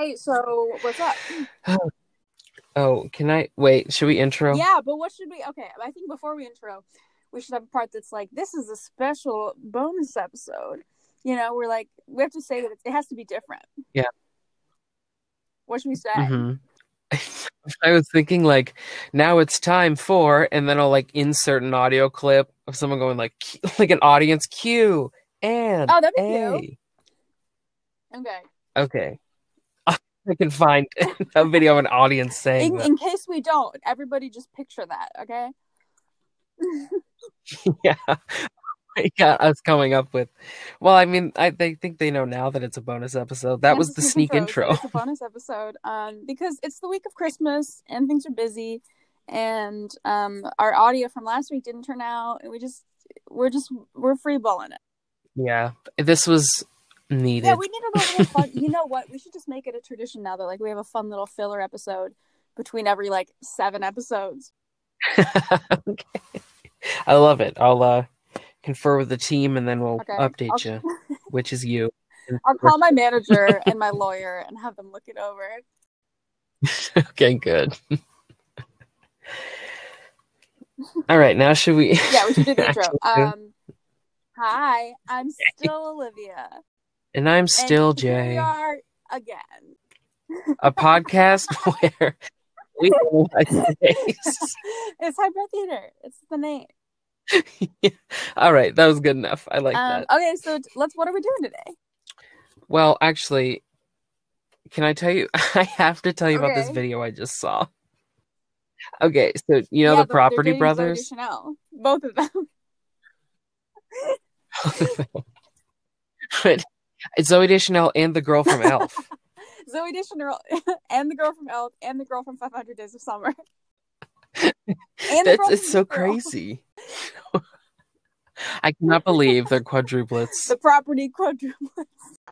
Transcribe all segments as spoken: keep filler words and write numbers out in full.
Hey, so what's up? Oh, can I wait? Should we intro? Yeah, but what should we? Okay, I think before we intro, we should have a part that's like, this is a special bonus episode. You know, we're like, we have to say that it, it has to be different. Yeah. What should we say? Mm-hmm. I was thinking like, now it's time for, and then I'll like insert an audio clip of someone going like, like an audience cue and Oh, that'd be A. cute. Okay. Okay. I can find a video of an audience saying In, that. in case we don't, everybody just picture that, okay? Yeah. I got us coming up with. Well, I mean, I they think they know now that it's a bonus episode. That And was it's the a sneak intro. intro. So it's a bonus episode, um, because it's the week of Christmas and things are busy, and um, our audio from last week didn't turn out, and we just we're just we're free balling it. Yeah, this was needed. Yeah, we need a little fun. You know what? We should just make it a tradition now that like we have a fun little filler episode between every like seven episodes. Okay. I love it. I'll uh, confer with the team and then we'll Okay. update I'll... you, which is you. I'll call my manager and my lawyer and have them look it over. Okay, good. All right, now should we? Yeah, we should do the intro. Um, hi, I'm still Olivia. And I'm still and Jay. Here we are again. A podcast where we don't like days. It's High Breath Theater. It's the name. Yeah. All right, that was good enough. I like um, that. Okay, so let's. What are we doing today? Well, actually, can I tell you? I have to tell you okay. about this video I just saw. Okay, so you know yeah, the Property Brothers? Zooey Deschanel. Both of them. But it's Zooey Deschanel and the girl from Elf. Zooey Deschanel and the girl from Elf and the girl from five hundred Days of Summer. And That's it's so girl. crazy. I cannot believe they're quadruplets. The Property Quadruplets.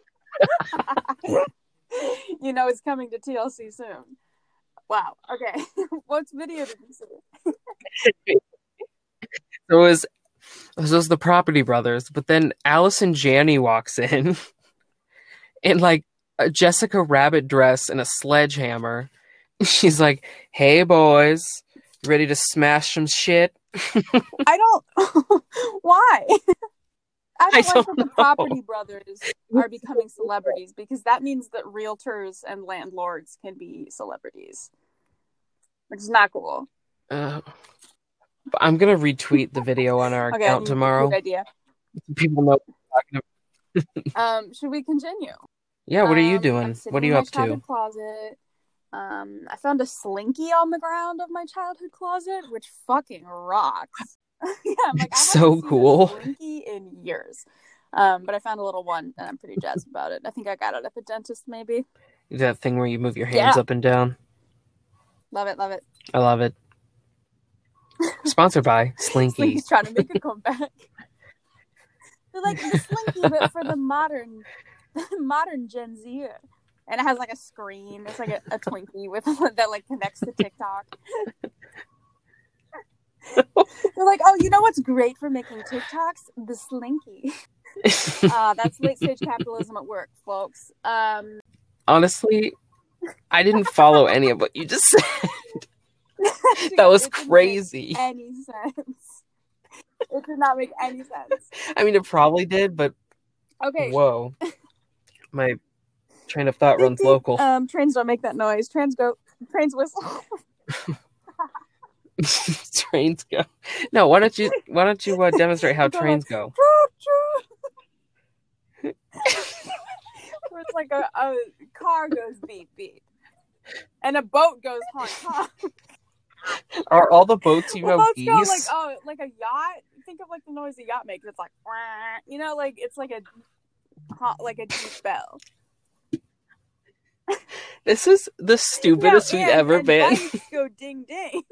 You know it's coming to T L C soon. Wow. Okay. What video did you see? It was it was the Property Brothers, but then Allison Janney walks in in like a Jessica Rabbit dress and a sledgehammer. She's like, "Hey boys, ready to smash some shit?" I don't. Why? I don't I like don't that the know. Property Brothers are becoming celebrities because that means that realtors and landlords can be celebrities, which is not cool. Uh, I'm gonna retweet the video on our okay, account tomorrow. Good idea. People know what we're talking about. um, should we continue? Yeah, what are you um, doing? What are you in my up childhood to? Closet. Um, I found a slinky on the ground of my childhood closet, which fucking rocks. Yeah, I'm like, It's I haven't so seen cool. a slinky in years. Um, but I found a little one, and I'm pretty jazzed about it. I think I got it at the dentist, maybe. That thing where you move your hands Yeah. up and down. Love it, love it. I love it. Sponsored by Slinky. Slinky's trying to make a comeback. They're like the Slinky, but for the modern, modern Gen Z. And it has like a screen. It's like a, a Twinkie with that like connects to TikTok. They're like, oh, you know what's great for making TikToks? The Slinky. uh, that's late stage capitalism at work, folks. Um, Honestly, I didn't follow any of what you just said. Dude, that was it didn't crazy. Make any sense? It did not make any sense. I mean, it probably did, but okay. Whoa, my train of thought runs local. Um, trains don't make that noise. Trains go. Trains whistle. Trains go. No, why don't you? Why don't you uh, demonstrate how trains go? Where it's like a, a car goes beep beep, and a boat goes honk honk. Are all the boats you well, know boats geese? go like oh, like a yacht. Think of like the noise a yacht makes. It's like, you know, like it's like a like a deep bell. This is the stupidest no, we've and, ever and been. Banks go ding ding.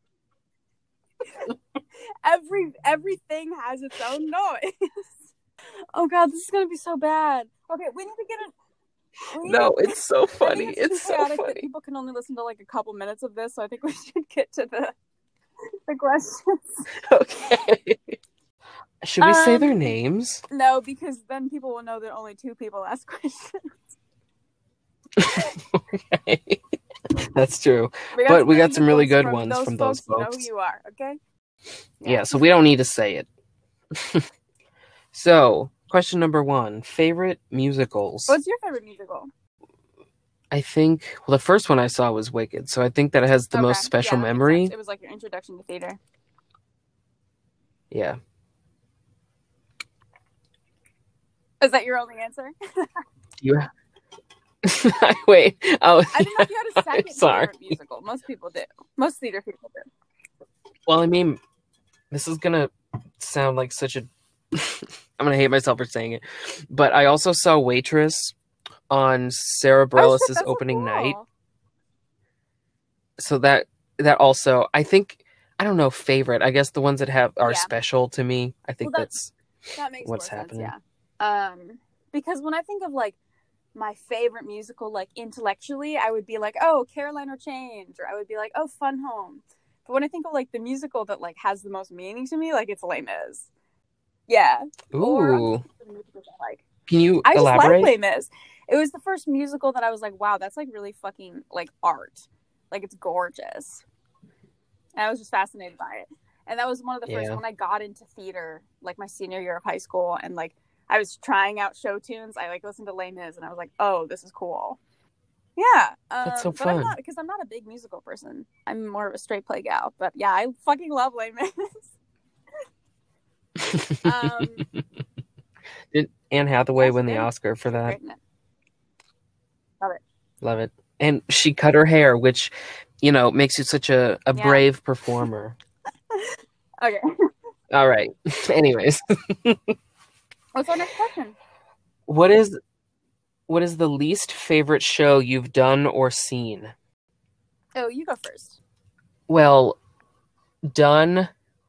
Every everything has its own noise. Oh god, this is gonna be so bad. Okay, we need to get it. No, to... it's so funny. It's, it's so funny. That people can only listen to like a couple minutes of this, so I think we should get to the the questions. Okay. Should we um, say their names? No, because then people will know that only two people ask questions. Okay. That's true. We But we some got some really examples good from ones those from those folks. You know folks. who you are, okay? Yeah, so we don't need to say it. So, question number one, favorite musicals. What's your favorite musical? I think, well, the first one I saw was Wicked, so I think that has the Okay. most special Yeah, that makes memory. sense. It was like your introduction to theater. Yeah. Is that your only answer? You Wait. Oh, I didn't know if you had a I'm second sorry. favorite musical. Most people do. Most theater people do. Well, I mean, this is gonna sound like such a I'm gonna hate myself for saying it, but I also saw Waitress on Sarah Oh, shit, Bareilles' that's so opening cool. night. So that that also, I think, I don't know, favorite. I guess the ones that have are Yeah. special to me. I think Well, that- that's That makes what's more happening. sense, yeah. Um, because when I think of like my favorite musical, like intellectually, I would be like, oh, Caroline or Change, or I would be like, oh, Fun Home. But when I think of like the musical that like has the most meaning to me, like it's Les Mis. Yeah. Or I'm Ooh. thinking of the musicals I like. Can you I just elaborate? like Les Mis. It was the first musical that I was like, wow, that's like really fucking like art. Like it's gorgeous. And I was just fascinated by it. And that was one of the first, Yeah. when I got into theater, like my senior year of high school, and like I was trying out show tunes, I like listened to Les Mis and I was like, oh, this is cool. Yeah. Um, That's so but I'm fun. not, because I'm not a big musical person. I'm more of a straight play gal. But yeah, I fucking love Les Mis. um, Did Anne Hathaway yeah, win she the did. Oscar for She's that? great in it. Love it. Love it. And she cut her hair, which, you know, makes you such a, a Yeah. brave performer. Okay. All right. Anyways, What's our next question? what is what is the least favorite show you've done or seen? Oh, you go first. Well, done,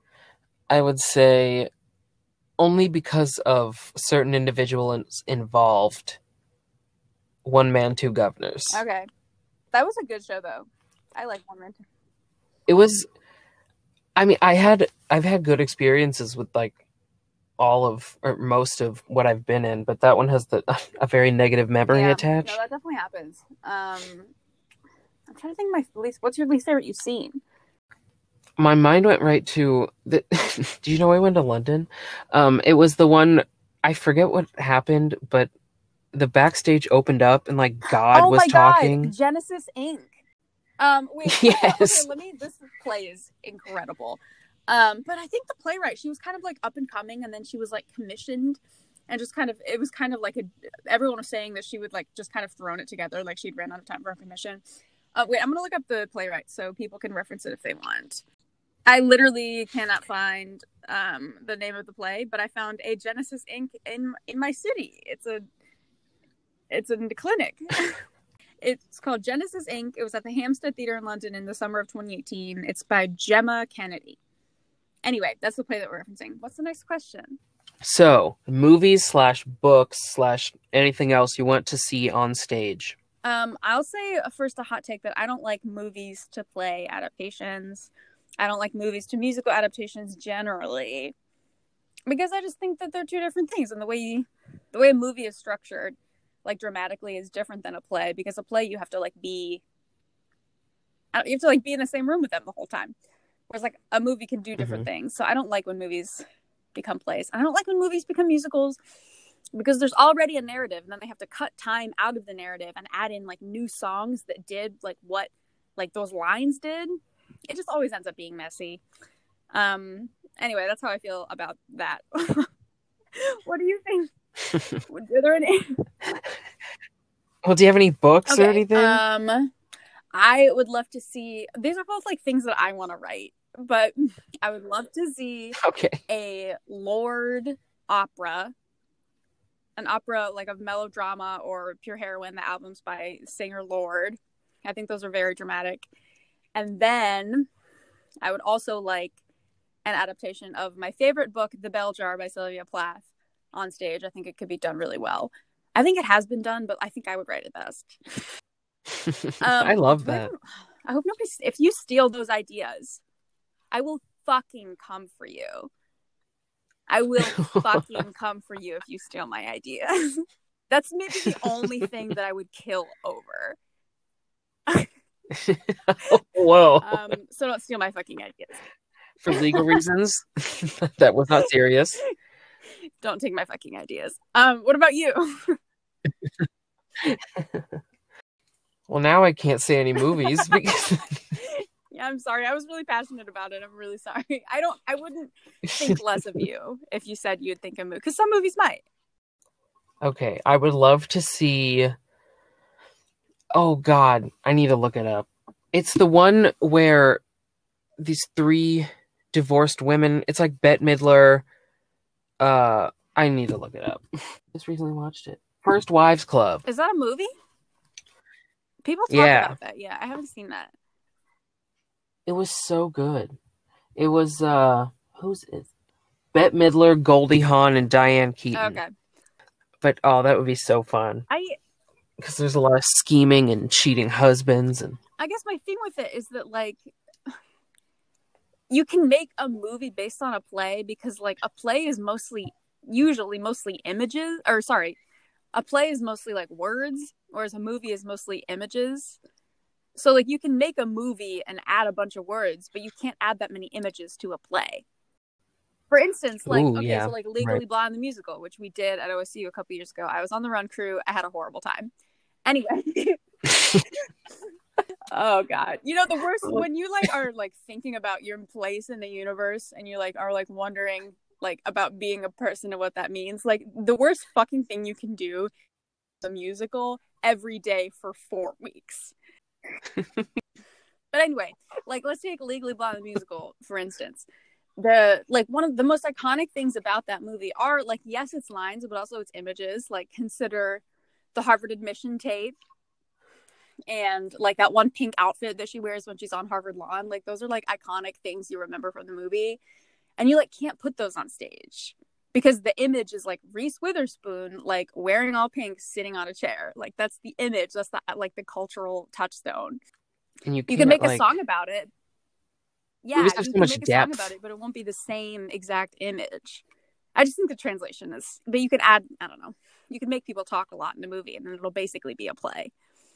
I would say, only because of certain individuals involved. One Man, Two Governors. Okay. That was a good show, though. I like One Man, Two. It was, I mean, I had, I've had good experiences with like all of, or most of what I've been in, but that one has the, a very negative memory Yeah. attached. No, that definitely happens. Um, I'm trying to think of my least, what's your least favorite you've seen? My mind went right to the. Do you know I went to London? Um, it was the one, I forget what happened, but the backstage opened up and like God oh was my talking. God, Genesis Incorporated. Um, wait, Yes. okay, let me. This play is incredible. Um, but I think the playwright, she was kind of like up and coming, and then she was like commissioned, and just kind of, it was kind of like a. Everyone was saying that she would like just kind of thrown it together, like she'd ran out of time for a commission. Uh, wait, I'm gonna look up the playwright so people can reference it if they want. I literally cannot find um, the name of the play, but I found a Genesis Incorporated in in my city. It's a it's a clinic. It's called Genesis Incorporated. It was at the Hampstead Theatre in London in the summer of twenty eighteen. It's by Gemma Kennedy. Anyway, that's the play that we're referencing. What's the next question? So, movies slash books slash anything else you want to see on stage. Um, I'll say first a hot take that I don't like movies to play adaptations. I don't like movies to musical adaptations generally, because I just think that they're two different things, and the way you, the way a movie is structured, like dramatically, is different than a play. Because a play you have to like be, you have to like be in the same room with them the whole time, whereas like a movie can do different mm-hmm. things. So I don't like when movies become plays. I don't like when movies become musicals, because there's already a narrative, and then they have to cut time out of the narrative and add in like new songs that did like what like those lines did. It just always ends up being messy. Um. Anyway, that's how I feel about that. What do you think? Are there any? Well, do you have any books okay, or anything? Um, I would love to see. These are both like things that I want to write, but I would love to see okay. a Lorde opera, an opera like of melodrama or Pure Heroine, the albums by singer Lorde. I think those are very dramatic. And then I would also like an adaptation of my favorite book, The Bell Jar by Sylvia Plath, on stage. I think it could be done really well. I think it has been done, but I think I would write it best. um, I love that. I hope nobody, if you steal those ideas, I will fucking come for you. I will fucking come for you if you steal my ideas. That's maybe the only thing that I would kill over. Whoa. Um, so don't steal my fucking ideas. For legal reasons, that was not serious. Don't take my fucking ideas. Um, what about you? Well, now I can't say any movies because Yeah, I'm sorry. I was really passionate about it. I'm really sorry. I don't. I wouldn't think less of you if you said you'd think a movie, because some movies might. Okay, I would love to see. Oh God, I need to look it up. It's the one where these three divorced women. It's like Bette Midler. Uh, I need to look it up. Just recently watched it. First Wives Club. Is that a movie? People talk Yeah. about that. Yeah, I haven't seen that. It was so good. It was uh, who's it? Bette Midler, Goldie Hawn, and Diane Keaton. Okay. But oh, that would be so fun. I Because there's a lot of scheming and cheating husbands, and I guess my thing with it is that, like, you can make a movie based on a play because, like, a play is mostly, usually mostly images, or sorry, a play is mostly like words, whereas a movie is mostly images. So, like, you can make a movie and add a bunch of words, but you can't add that many images to a play. For instance, like, Ooh, okay, yeah, so like Legally right. Blonde the musical, which we did at O S U a couple years ago. I was on the run crew. I had a horrible time. Anyway. Oh God. You know, the worst, when you like are like thinking about your place in the universe and you like are like wondering like about being a person and what that means, like the worst fucking thing you can do is a musical every day for four weeks. But anyway, like let's take Legally Blonde the musical, for instance. The like one of the most iconic things about that movie are like, yes, it's lines, but also it's images. Like consider the Harvard admission tape and like that one pink outfit that she wears when she's on Harvard lawn. Like those are like iconic things you remember from the movie, and you like can't put those on stage because the image is like Reese Witherspoon like wearing all pink sitting on a chair. Like that's the image, that's the like the cultural touchstone. And you, you can make like, a song about it. Yeah, you can so make depth. a song about it, but it won't be the same exact image. I just think the translation is, but you can add, I don't know, you can make people talk a lot in a movie and then it'll basically be a play.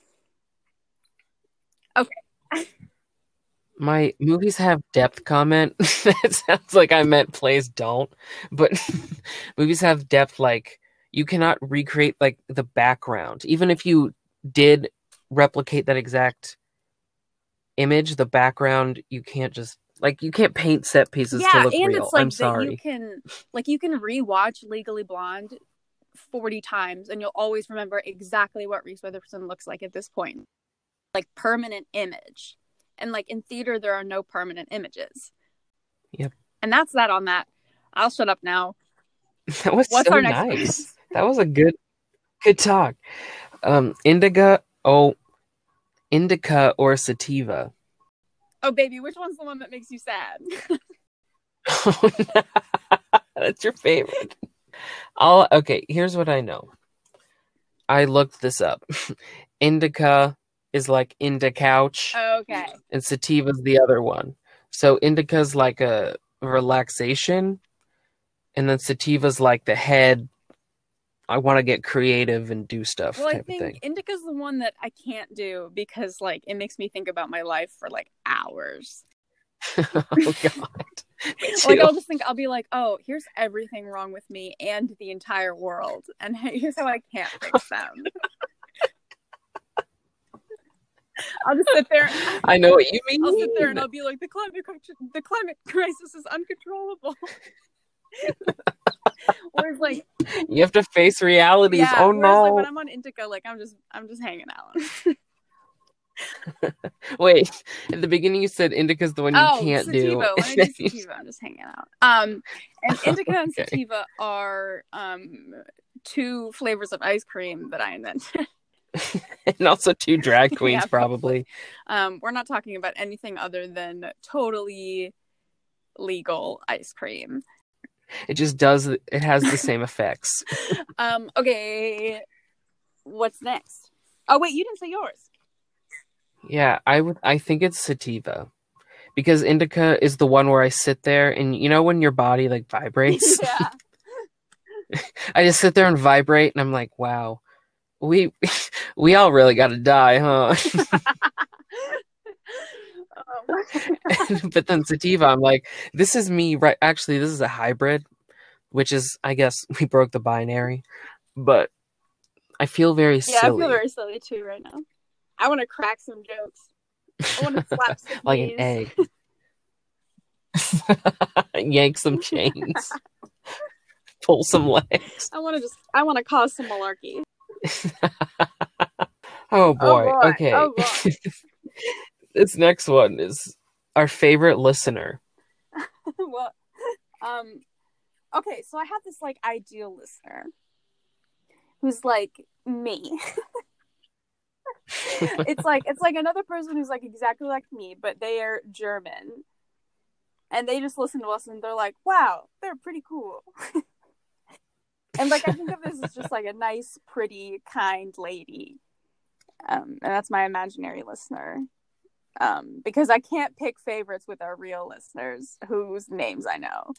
Okay. My movies have depth comment. It sounds like I meant plays don't, but movies have depth. Like you cannot recreate like the background, even if you did replicate that exact image. The background you can't just like you can't paint set pieces yeah, to look and real. It's like I'm sorry. You can like you can rewatch Legally Blonde forty times, and you'll always remember exactly what Reese Witherspoon looks like at this point. Like permanent image. And like in theater, there are no permanent images. Yep. And that's that on that. I'll shut up now. That was What's so our next nice. quiz? That was a good, good talk. Um, indica, oh, indica or sativa? Oh, baby, which one's the one that makes you sad? Oh, no. That's your favorite. I'll, okay, here's what I know. I looked this up. Indica is like Inda couch. Okay. And sativa's the other one. So indica's like a relaxation, and then sativa's like the head. I want to get creative and do stuff. Well, type I think of thing. indica's the one that I can't do because like it makes me think about my life for like hours. Oh God. Like I'll just think I'll be like, oh, here's everything wrong with me and the entire world, and here's how I can't fix them. I'll just sit there. I know what you mean. I'll sit there and I'll be like, the climate, the climate crisis is uncontrollable. Whereas, like, you have to face realities. Yeah, oh whereas, no! Like, when I'm on Indica, like I'm just, I'm just hanging out. Wait, at the beginning you said Indica's the one you oh, can't sativa. do. When I do sativa, I'm just hanging out. Um, and Indica and Okay. sativa are um two flavors of ice cream that I invented. And also two drag queens, Yeah, probably. Um, we're not talking about anything other than totally legal ice cream. It just does. It has the same effects. Um. Okay. What's next? Oh wait, you didn't say yours. Yeah, I would. I think it's sativa, because indica is the one where I sit there and you know when your body like vibrates. Yeah. I just sit there and vibrate, and I'm like, wow, we we all really got to die, huh? Um, But then sativa, I'm like, this is me, right? Actually, this is a hybrid, which is, I guess, we broke the binary, but I feel very yeah, I feel silly, very silly too right now. I want to crack some jokes. I want to slap some like an knees. egg, yank some chains, pull some legs. I want to just, I want to cause some malarkey. Oh Oh boy. boy. Okay. Oh boy. This next one is our favorite listener. Well, um, okay, so I have this like ideal listener who's like me. It's like it's like another person who's like exactly like me, but they are German, and they just listen to us and they're like, "Wow, they're pretty cool." And like I think of this as just like a nice, pretty, kind lady, um, and that's my imaginary listener. Um, because I can't pick favorites with our real listeners whose names I know.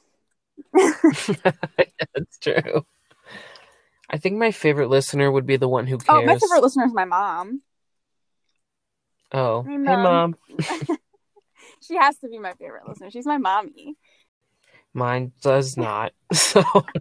That's true. I think my favorite listener would be the one who Oh, cares. my favorite listener is my mom. Oh, Hey, hey Mom. mom. She has to be my favorite listener. She's my mommy. Mine does not. So,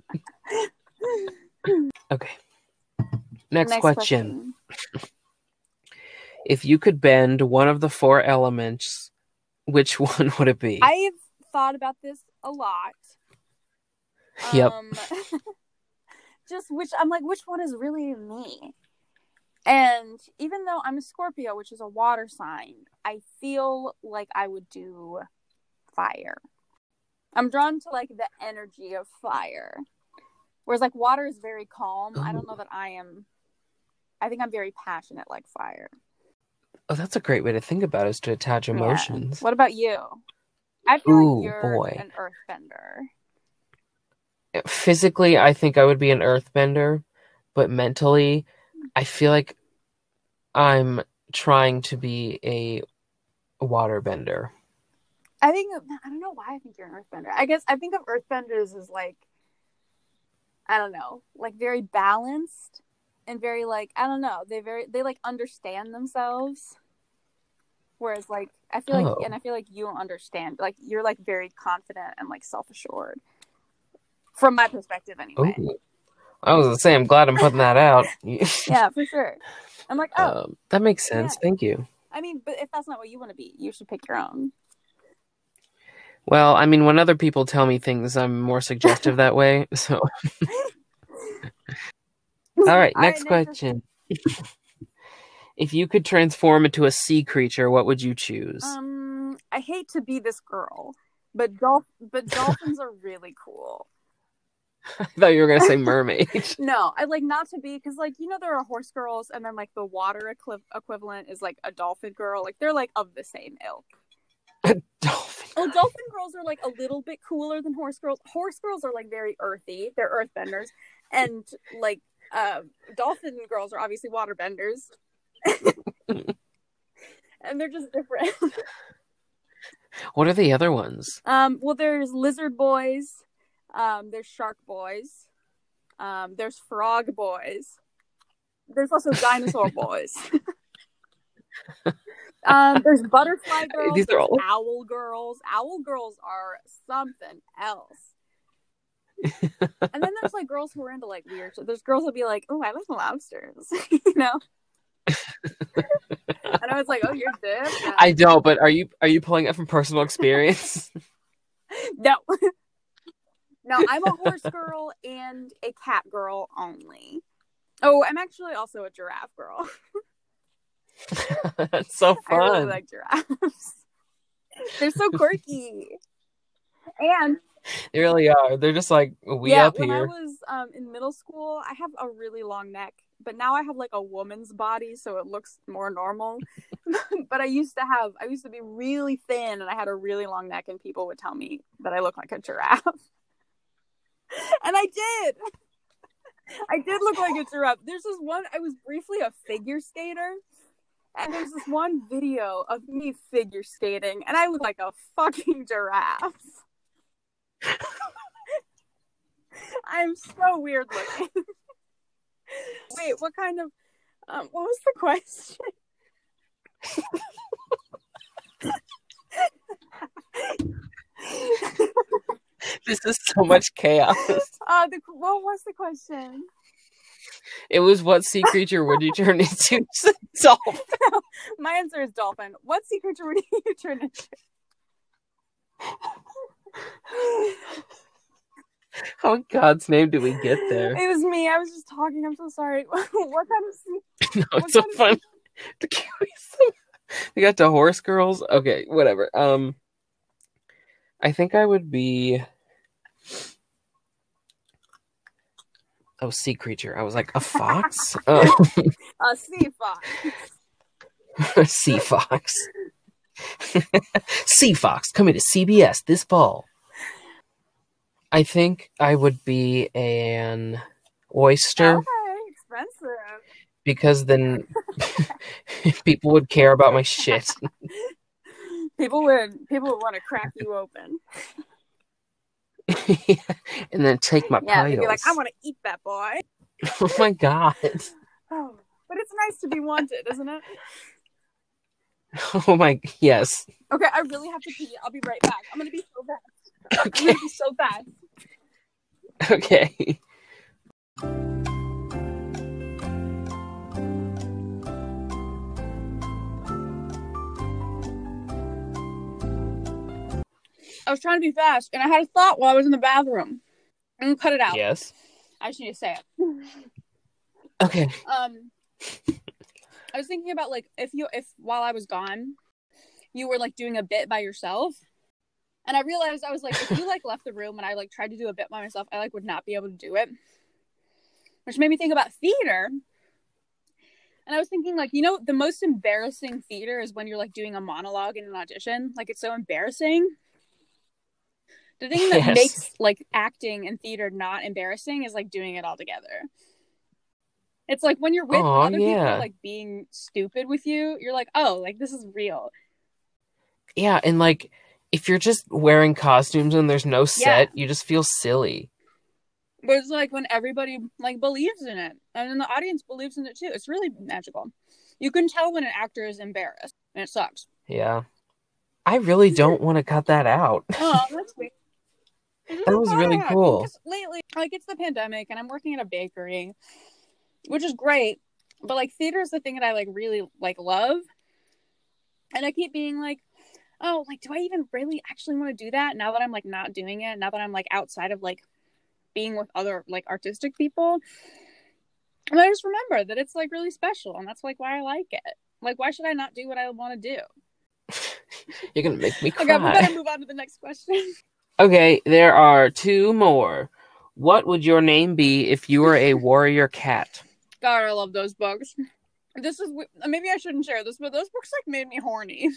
okay. Next, Next question. question. If you could bend one of the four elements, which one would it be? I've thought about this a lot. Yep. Um, just which I'm like, which one is really me? And even though I'm a Scorpio, which is a water sign, I feel like I would do fire. I'm drawn to like the energy of fire. Whereas like water is very calm. Ooh. I don't know that I am. I think I'm very passionate like fire. Oh, that's a great way to think about it, is to attach emotions. Yeah. What about you? I feel Ooh, like you're boy. an earthbender. Physically, I think I would be an earthbender, but mentally, I feel like I'm trying to be a waterbender. I think, I don't know why I think you're an earthbender. I guess I think of earthbenders as like, I don't know, like very balanced and very like, I don't know, they very, they like understand themselves. Whereas like, I feel like, Oh. and I feel like you don't understand, like you're like very confident and like self-assured. From my perspective anyway. Ooh. I was gonna say, I'm glad I'm putting that out. Yeah, for sure. I'm like, oh. Um, that makes sense. Yeah. Thank you. I mean, but if that's not what you want to be, you should pick your own. Well, I mean, when other people tell me things, I'm more suggestive that way. So, all right, All next right, next question. If you could transform into a sea creature, what would you choose? Um, I hate to be this girl, but dolph- but dolphins are really cool. I thought you were gonna say mermaid. No, I like not to be, because like, you know, there are horse girls, and then like the water equi- equivalent is like a dolphin girl. Like they're like of the same ilk. A dolphin. Oh, dolphin girls are like a little bit cooler than horse girls. Horse girls are like very earthy. They're earthbenders, and like uh, dolphin girls are obviously waterbenders. And they're just different. What are the other ones? Um, well, there's lizard boys. Um, there's shark boys. Um, there's frog boys. There's also dinosaur boys. um, there's butterfly girls. These are all... owl girls. Owl girls are something else. And then there's like girls who are into like weird shit. There's girls who'll be like, "Oh, I like lobsters," you know. And I was like, "Oh, you're different." I don't, but are you are you pulling it from personal experience? No. No, I'm a horse girl and a cat girl only. Oh, I'm actually also a giraffe girl. That's so fun. I really like giraffes. They're so quirky. And they really are. They're just like, we yeah, up when here. I was um, in middle school, I have a really long neck, but now I have like a woman's body, so it looks more normal. But I used to have, I used to be really thin, and I had a really long neck, and people would tell me that I look like a giraffe. And I did. I did look like a giraffe. There's this one, I was briefly a figure skater, and there's this one video of me figure skating, and I look like a fucking giraffe. I'm so weird looking. Wait, what kind of um what was the question? This is so much chaos. Uh the what was the question? It was, what sea creature would you turn into? Dolphin. My answer is dolphin. What sea creature would you turn into? How in God's name did we get there? It was me. I was just talking. I'm so sorry. What kind of sea? No, it's so fun. We got to horse girls. Okay, whatever. Um, I think I would be. Oh, sea creature. I was like, a fox? Oh. A sea fox. A sea fox. Sea fox coming to C B S this fall. I think I would be an oyster. Okay, expensive. Because then people would care about my shit. People would people would want to crack you open. Yeah, and then take my yeah, vitals. they'd be like, I want to eat that boy. Oh my God. Oh, but it's nice to be wanted, isn't it? Oh my, yes. Okay, I really have to pee. I'll be right back. I'm gonna be so fast. Okay. I'm gonna be so fast. Okay. I was trying to be fast, and I had a thought while I was in the bathroom. I'm gonna cut it out. Yes. I just need to say it. Okay. Um, I was thinking about like if you if while I was gone, you were like doing a bit by yourself, and I realized I was like, if you like left the room and I like tried to do a bit by myself, I like would not be able to do it, which made me think about theater. And I was thinking, like, you know, the most embarrassing theater is when you're like doing a monologue in an audition. Like, it's so embarrassing. The thing that Yes. makes like acting and theater not embarrassing is like doing it all together. It's like when you're with Aw, other people yeah. like being stupid with you, you're like, oh, like this is real. Yeah, and like if you're just wearing costumes and there's no set, Yeah. you just feel silly. But it's like when everybody like believes in it, and then the audience believes in it too. It's really magical. You can tell when an actor is embarrassed, and it sucks. Yeah. I really don't want to cut that out. Oh, that's sweet. That was really cool. Because lately, like, it's the pandemic, and I'm working at a bakery, which is great. But like, theater is the thing that I like really like love, and I keep being like, oh, like, do I even really actually want to do that now that I'm like not doing it? Now that I'm like outside of like being with other like artistic people, and I just remember that it's like really special, and that's like why I like it. Like, why should I not do what I want to do? You're gonna make me cry. Okay, we better move on to the next question. Okay, there are two more. What would your name be if you were a warrior cat? God, I love those books. This is maybe I shouldn't share this, but those books like made me horny.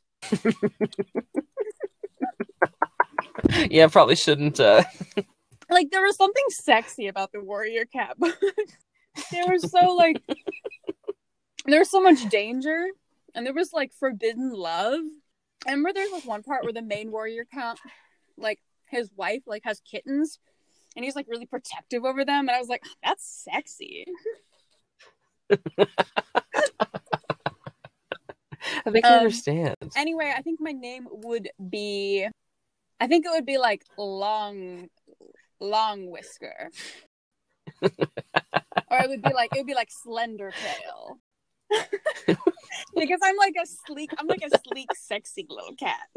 Yeah, probably shouldn't. Uh... Like, there was something sexy about the warrior cat books. They were so like, there was so much danger, and there was like forbidden love. I remember there's like one part where the main warrior cat, like his wife, like has kittens, and he's like really protective over them, and I was like, that's sexy. I think Um, I understand. Anyway, I think my name would be, I think it would be like long, long whisker, or it would be like it would be like slender tail. Because I'm like a sleek, I'm like a sleek, sexy little cat.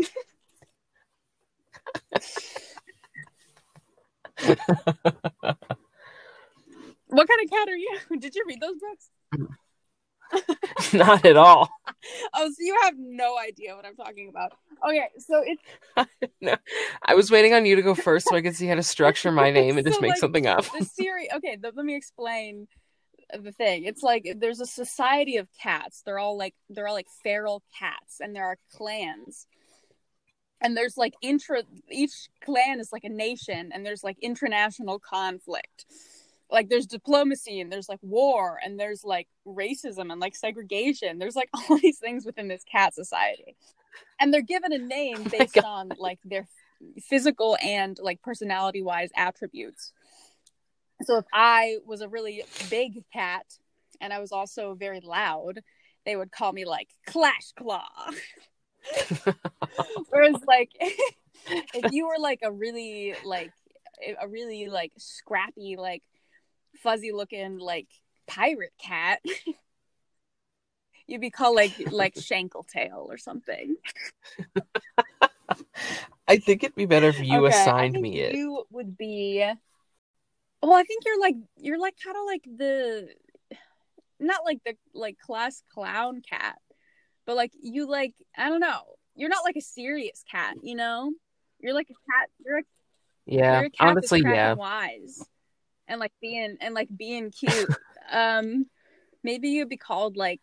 What kind of cat are you? Did you read those books? Not at all. Oh, so you have no idea what I'm talking about. Okay, so it's No, I was waiting on you to go first so I could see how to structure my name and So, just make like, something up. the series. Okay, the, let me explain the thing. It's like there's a society of cats. They're all like they're all like feral cats, and there are clans. And there's like intra. Each clan is like a nation, and there's like international conflict. Like there's diplomacy, and there's like war, and there's like racism and like segregation. There's like all these things within this cat society, and they're given a name based God. on like their physical and like personality wise attributes. So if I was a really big cat and I was also very loud, they would call me like Clash Claw. Whereas like if you were like a really like a really like scrappy, like fuzzy looking like pirate cat, you'd be called like like Shankletail or something. I think it'd be better if you Okay, I assigned think me it. you would be. Well, I think you're like you're like kind of like the, not like the like class clown cat, but like you like I don't know. You're not like a serious cat, you know. You're like a cat. You're a Yeah, you're a cat that's honestly, cracking yeah. wise and like being and like being cute. um, maybe you'd be called like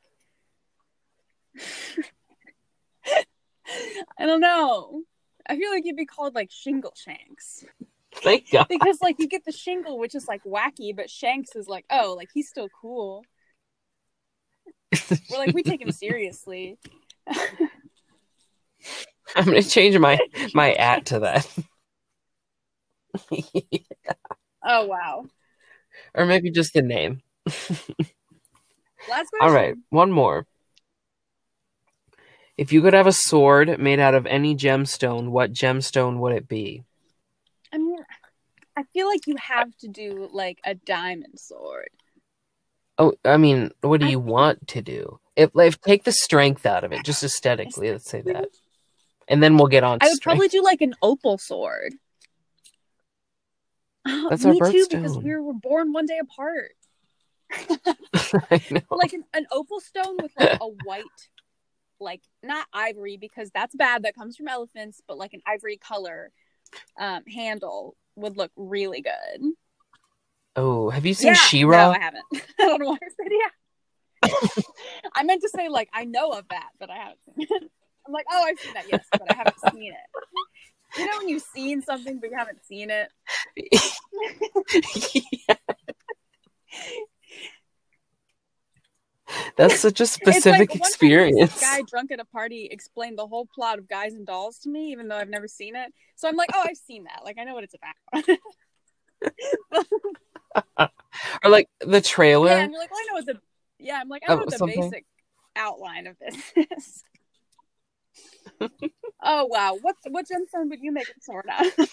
I don't know. I feel like you'd be called like Shingle Shanks. Thank God. Because like you get the shingle, which is like wacky, but Shanks is like, oh, like he's still cool. We're like we take him seriously. I'm gonna change my my at to that. Yeah. Oh wow. Or maybe just the name. Last question. All right, one more. If you could have a sword made out of any gemstone, what gemstone would it be? I mean, I feel like you have to do like a diamond sword. Oh, I mean, what do I you think- want to do? If, if take the strength out of it, just aesthetically, let's say that, and then we'll get on. To I would strength. probably do like an opal sword. That's Me our too, because birthstone. we were born one day apart. I know. Like an, an opal stone with like a white, like not ivory because that's bad. That comes from elephants, but like an ivory color um, handle would look really good. Oh, have you seen Yeah, She-Ra? no, I haven't. I don't know why I said yeah. I meant to say like I know of that, but I haven't seen it. I'm like, oh, I've seen that, yes, but I haven't seen it. You know when you've seen something but you haven't seen it? Yeah. That's such a specific It's like, experience. One time this guy drunk at a party explained the whole plot of Guys and Dolls to me, even though I've never seen it. So I'm like, oh, I've seen that. Like I know what it's about. Or like the trailer. Yeah, and you're like, well, I know what the yeah. I'm like, I know Oh, what the something. basic outline of this is. Oh wow, what what gemstone would you make a sword out of?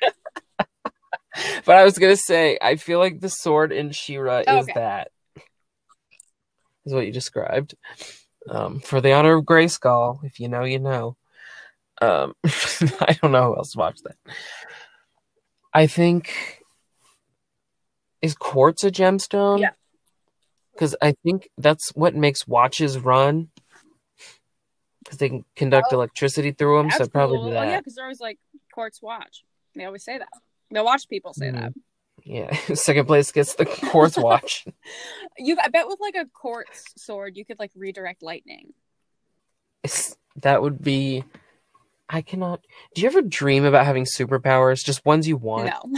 But I was gonna say, I feel like the sword in She-Ra is Okay. that. Is what you described. Um, for the honor of Grayskull, if you know, you know. Um, I don't know who else watched that. I think is quartz a gemstone? Yeah. Because I think that's what makes watches run. Because they can conduct Oh, electricity through them, That's so I'd probably cool. do Oh yeah, that. because they're always like quartz watch. They always say that. The watch people say Mhm. that. Yeah. Second place gets the quartz watch. You, I bet with like a quartz sword, you could like redirect lightning. It's, that would be. I cannot. Do you ever dream about having superpowers? Just ones you want? No.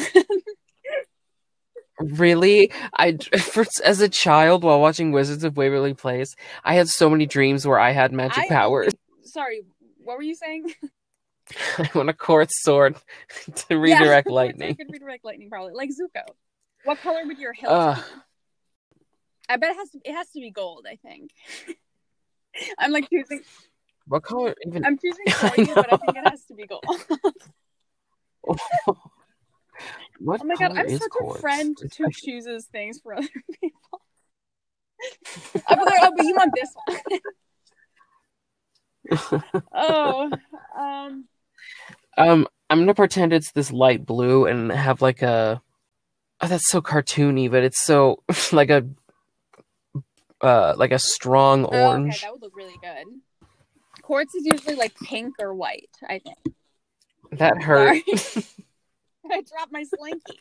Really? I for, as a child while watching Wizards of Waverly Place, I had so many dreams where I had magic I powers. only- sorry, what were you saying? I want a quartz sword to redirect yeah, lightning. I could redirect lightning probably, like Zuko. What color would your hilt Uh, be? I bet it has to. It has to be gold. I think. I'm like choosing. what color even? I'm choosing I for you, but I know. think it has to be gold. What Oh my god, color I'm is such quartz? a friend It's who actually- chooses things for other people. I'm like, oh, but you want this one? Oh, um, Um, I'm gonna pretend it's this light blue and have like a. Oh, that's so cartoony, but it's so like a, uh, like a strong oh, okay, orange. that would look really good. Quartz is usually like pink or white. I think. That hurt. Sorry. I dropped my slinky.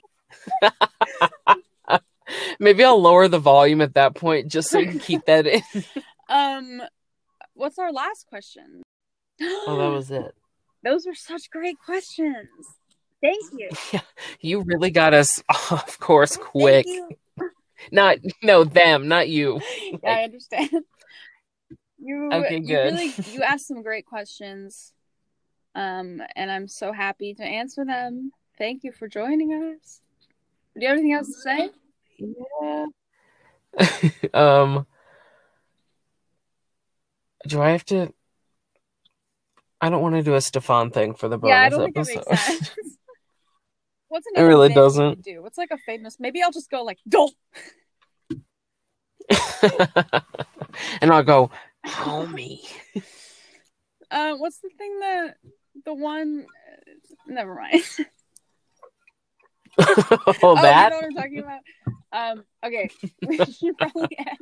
Maybe I'll lower the volume at that point just so you can keep that in. Um, what's our last question? Oh, that was it. Those were such great questions. Thank you. You really got us off course quick. Thank you. Not no them, not you. Yeah, I understand. You, Okay, you good. really you asked some great questions. Um, and I'm so happy to answer them. Thank you for joining us. Do you have anything else to say? Yeah. um, do I have to? I don't want to do a Stefan thing for the Yeah, I bonus don't think it episode. makes sense. What's It another really bit we doesn't. could do? What's like a famous? Maybe I'll just go like, "Go," and I'll go, homie. Uh, what's the thing that the one? Never mind. oh, Oh, that? you know what I'm talking about? Um, okay, we should probably end.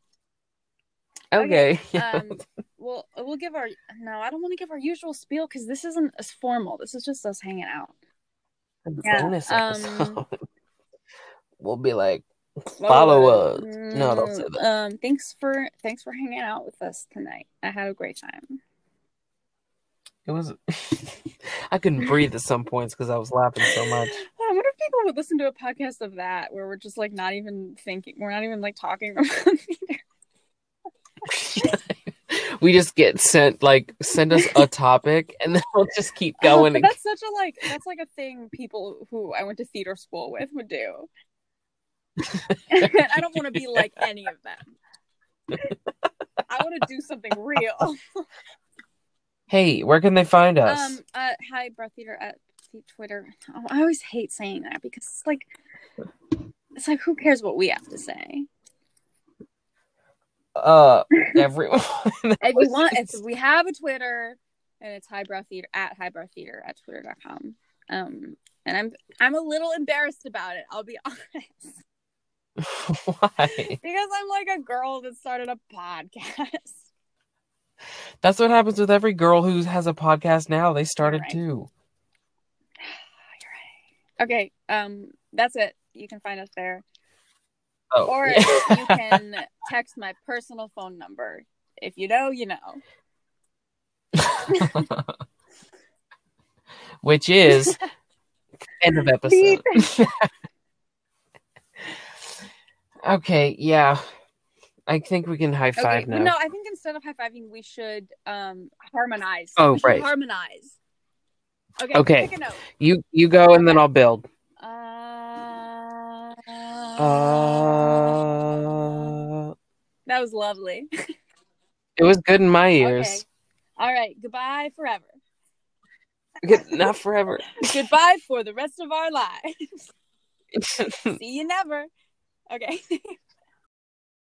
Okay. Um, we'll we'll give our no. I don't want to give our usual spiel because this isn't as formal. This is just us hanging out. Yeah, bonus um, episode. We'll be like, follow uh, us. No, don't say that. Um, thanks for thanks for hanging out with us tonight. I had a great time. It was. I couldn't breathe at some points because I was laughing so much. I wonder if people would listen to a podcast of that where we're just like not even thinking, we're not even like talking about theater. We just get sent like send us a topic and then we'll just keep going. But and... that's such a like that's like a thing people who I went to theater school with would do. And I don't want to be like any of them. I want to do something real. Hey, where can they find us? Um, uh, hi, Breath Theater at Twitter. Oh, I always hate saying that because it's like, it's like, who cares what we have to say? Uh, everyone. If you want, if we have a Twitter, and it's Highbrow Theater at Highbrow Theater at twitter dot com. Um, and I'm I'm a little embarrassed about it. I'll be honest. Why? Because I'm like a girl that started a podcast. That's what happens with every girl who has a podcast now. They started Right. too. You're right. Okay, um, that's it. You can find us there. Oh, or yeah. you can text my personal phone number. If you know, you know. Which is end of episode. Okay, yeah. I think we can high five okay. now. No, I think instead of high fiving, we should um harmonize. Oh, we should right. Harmonize. Okay. Okay. Take a note. You you go and then I'll build. Uh, Uh, that was lovely. It was good in my ears. Okay. All right. Goodbye forever. Okay, not forever. Goodbye for the rest of our lives. See you never. Okay.